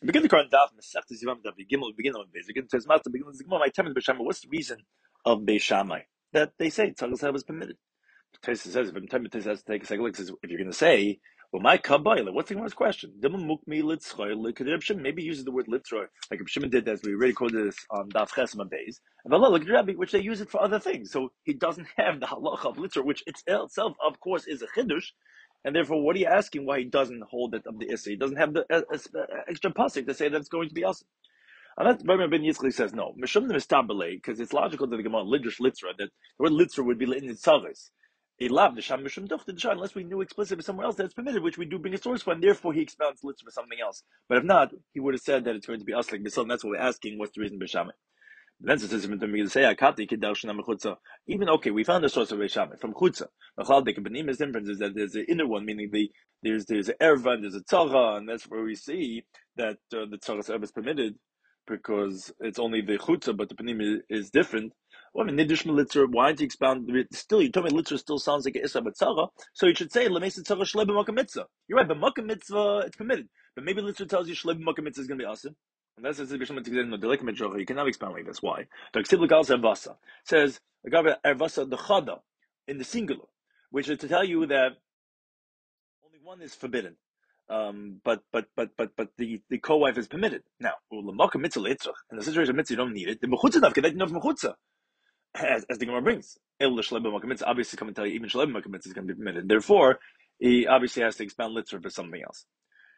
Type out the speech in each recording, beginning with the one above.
Begin the current daf. Masechtas Yivam daf. Begin on base. Begin says Master. Begin with the Gemara. My time is Beishamai. What's the reason of Beishamai that they say tzarus is permitted? Taisa says if time Taisa has to take a second look. Says if you're going to say, well, my kabbalah. What's the Gemara's question? Maybe uses the word litzroy like Shimon did, as we already quoted this on daf chesma base. And Allah look at Rabbi, which they use it for other things. So he doesn't have the halacha of litzroy, which itself, of course, is a chiddush. And therefore, what are you asking? Why he doesn't hold it of the issa? He doesn't have the extra pasuk to say that it's going to be awesome. And that's Rabbi Ben Yitzchak says no. Because it's logical that the Gemara lidrash litzra that the word litzra would be in itzaris. Unless we knew explicitly somewhere else that it's permitted, which we do bring a source for, and therefore he expounds litzra for something else. But if not, he would have said that it's going to be aslik b'sil, and that's what we're asking. What's the reason b'shamay? Then it says even okay, we found the source of Beishamai from Chutza. The difference is that there's the inner one, meaning there's an erva and there's a tzara, and that's where we see that the tzara's erva is permitted because it's only the Chutza, but the panim is different. Well, I mean, Nidish Melitzer, why did you expound? Still, you told me Litzer still sounds like an Issa Batzara, so you should say Lemesa Tzara Shleb B'Makkah Mitzvah. You're right, but Makkah Mitzvah it's permitted, but maybe Litzer tells you Shleb B'Makkah Mitzvah is going to be awesome. And that's you cannot expound like this. Why? It says Ervasa the Chada in the singular, which is to tell you that only one is forbidden. But the co-wife is permitted. Now, in the situation of mitzvah, you don't need it. The mechutza dafka, that you know from mechutza, as the Gemara brings. Obviously, come and tell you even shalem mitzvah is going to be permitted. Therefore, he obviously has to expand litzvah for something else.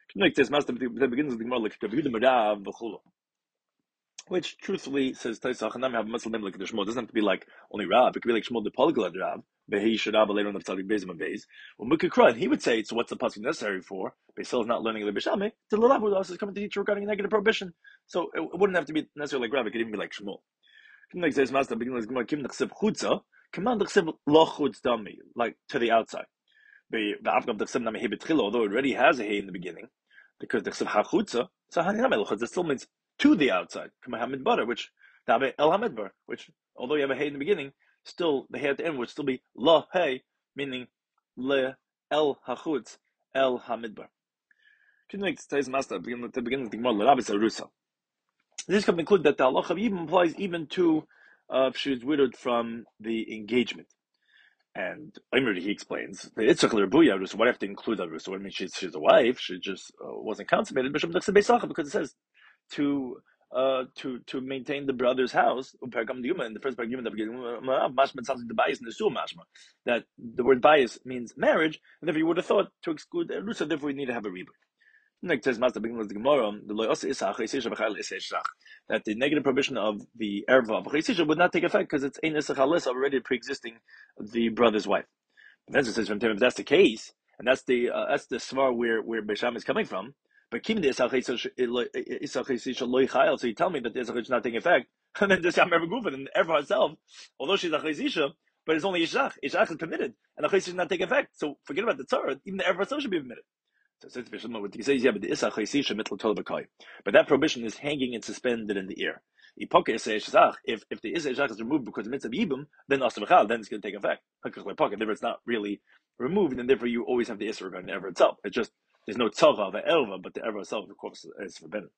Which truthfully says Taisachanam have Muslim like the Shmuel. It doesn't have to be like only Rav. It could be like Shmuel the Polyglot Rav. Behi Shadab later on the Tzadik Bezim and Bez. Well, Mukikra, he would say, so what's the pasuk necessary for? Beisil is not learning the Bishame. The Lulav who also is coming to teach regarding a negative prohibition. So it wouldn't have to be necessarily like Rav. It could even be like Shmuel. Like says Master, beginning with Kim Nechsib Chutza, command Nechsib Lochutz Dami, like to the outside. Although it already has a hay in the beginning, because the Chutza HaChutza, so it still means to the outside, which although you have a hay in the beginning, still the hay at the end would still be la hay, meaning le el hachutz el hamidbar. This can conclude that the halacha even applies even to if she is widowed from the engagement. And he explains the Itzchak l'Rebuya Rusa. Why do you have to include that Rusa? What I mean, she's a wife. She just wasn't consummated. Because it says to maintain the brother's house. In the first paragraph, mashma sounds like the bias in the sur mashma. That the word bias means marriage, and therefore you would have thought to exclude Rusa. Therefore, we need to have a rebirth. Next says Master begins with the Gemara that the negative prohibition of the erva of would not take effect because it's ein isach already pre-existing the brother's wife. But then it says from if that's the case, and that's the svar where Besham is coming from. But kim the isach so you tell me that the isach is not taking effect, and then the Sham ever goofing and erva herself, although she's a chayisha, but it's only ishach. Ishach is permitted, and the chayisha does not take effect. So forget about the tzara. Even the erva herself should be permitted. So what he says, but that prohibition is hanging and suspended in the air. If the Isha is removed because of mitzvah yibum, then then it's going to take effect. Therefore, it's not really removed, and therefore you always have the Isra regarding the Ever itself. It's just there's no tzava of the Elva, but the Ever itself, of course, is forbidden.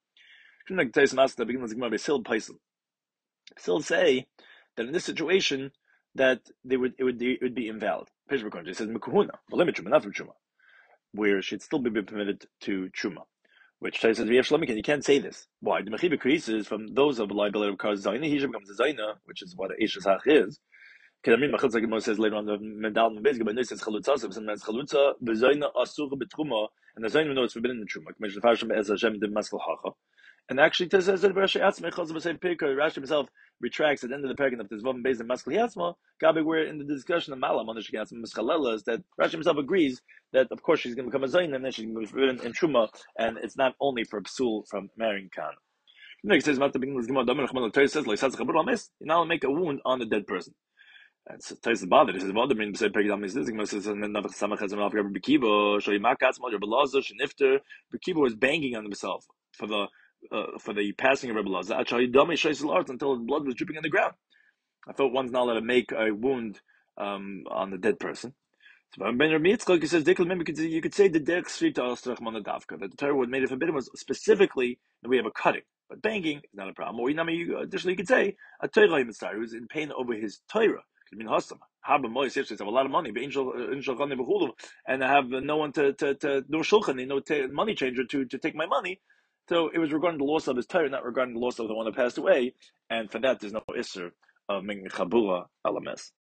Still say that in this situation that it would be invalid. It says mekuhuna, not from truma, where she'd still be permitted to truma. Which says you can't say this. Why? The mechiba creases from those of liability of cause zayna. He becomes a zayna, which is what a ishazach is. Because I mean, Machil says later on the medal and basically, but no, it says chalutza. Sometimes chalutza bezayna asura betruma, and the zayna we know it's forbidden in truma. Commission farshim as Hashem did maskal hacha. And actually, it says Rashi Atzmei Chazal b'Seif Pirkei. Rashi himself retracts at the end of the paragraph of this Vav based on Maskal Yatzma. Gabi, where in the discussion of Malam on the Shekinatzma Mischalela is that Rashi himself agrees that of course she's going to become a Zayin and then she's going to be forbidden in Truma, and it's not only for Psul from marrying Khan. Next says Matt the beginning of the Gemara. Says like you now make a wound on a dead person. And so Tais the bother. He says Vav mean b'Seif Pirkei Dam is this. Gemara says and then Navach Samach has enough Rabbi Bekiva Shoyimak Atzma Rabbi Lazar Shenifter. Bekiva was banging on himself for the passing of Rebbe Lazar, until the blood was dripping on the ground. I thought one's not allowed to make a wound on the dead person. So Ben Rabbi Yitzchak, he says, you could say the derech shrita astrach manadavka, that the Torah would made it forbidden was specifically that we have a cutting, but banging is not a problem. Or additionally, you could say a Torah mitzvah who's in pain over his Torah. I mean, Hasam, Haba Mois, if they have a lot of money, but and I have no one to no shulchan, no money changer to take my money. So it was regarding the loss of his Torah, not regarding the loss of the one that passed away, and for that there's no isser of making chabura alames.